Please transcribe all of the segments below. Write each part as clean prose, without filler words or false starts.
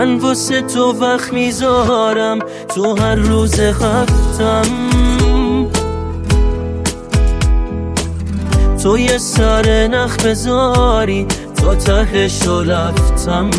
من واسه تو وقت میذارم تو هر روز هفتم. تو یه سر نخ بذاری تا تهشو رفتم.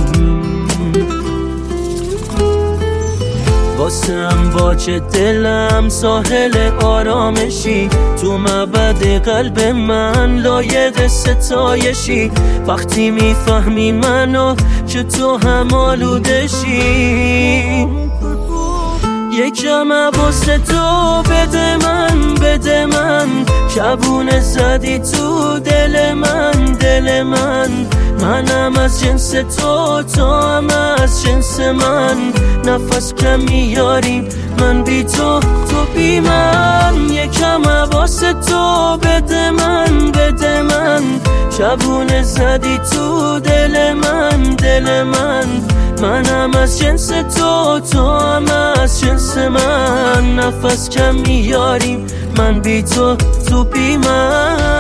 واسه امواج دلم ساحل آرامشی، تو مبد قلب من لایق ستایشی. وقتی میفهمی منو که تو هم آلودشی، یکم واسه تو بده من، بده من. شبونه زدی تو دل من، دل من. منم از جنس تو، تو هم از جنس من. نفس کم میاریم من بی تو، تو بی من. یکم واسه تو بده من، بده من. شبونه زدی تو دل من، دل من. منم از جنس تو، تو هم از جنس من. نفس کم میاریم من بی تو، تو بی من.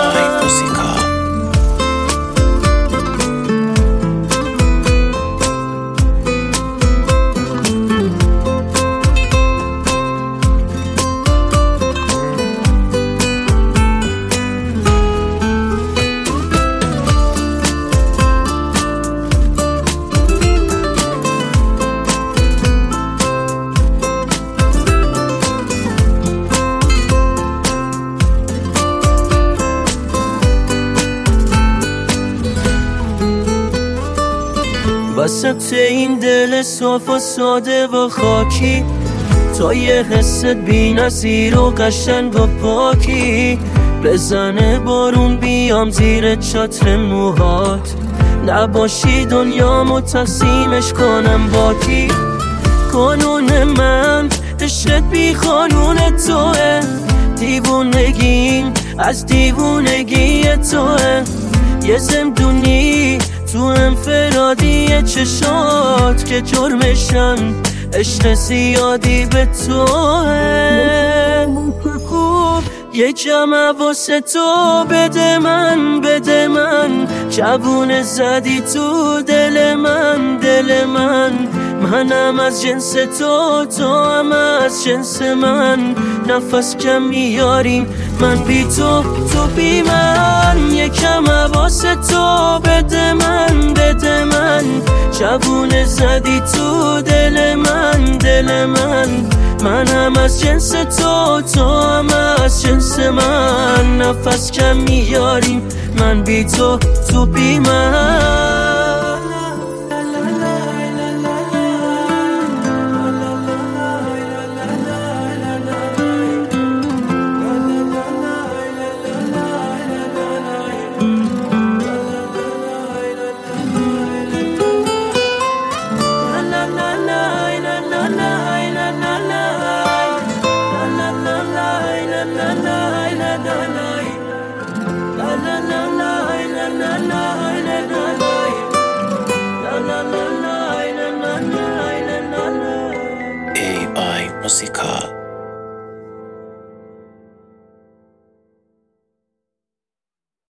وسط این دل صاف و ساده و خاکی، تو یه حست بی نظیر و قشنگ و پاکی. بزنه بارون بیام زیر چتر موهات، نباشی دنیامو تقسیمش کنم با کی. قانون من عشقت بی قانون توه، دیوونگیم از دیوونگی توه. یه زمدونی تو انفرادی چشات که جرمشن عشق زیادی به توه. یکم واسه تو بده من، بده من. شبونه زدی تو دل من، دل من. منم از جنس تو، تو هم از جنس من. نفس کم میاریم من بی تو، تو بی من. یکم واسه تو بده من، بده من. شبونه زدی تو دل من، دل من. منم از جنس تو، تو هم از جنس من. نفس کم میاریم من بی تو، تو بی من. AI Musica.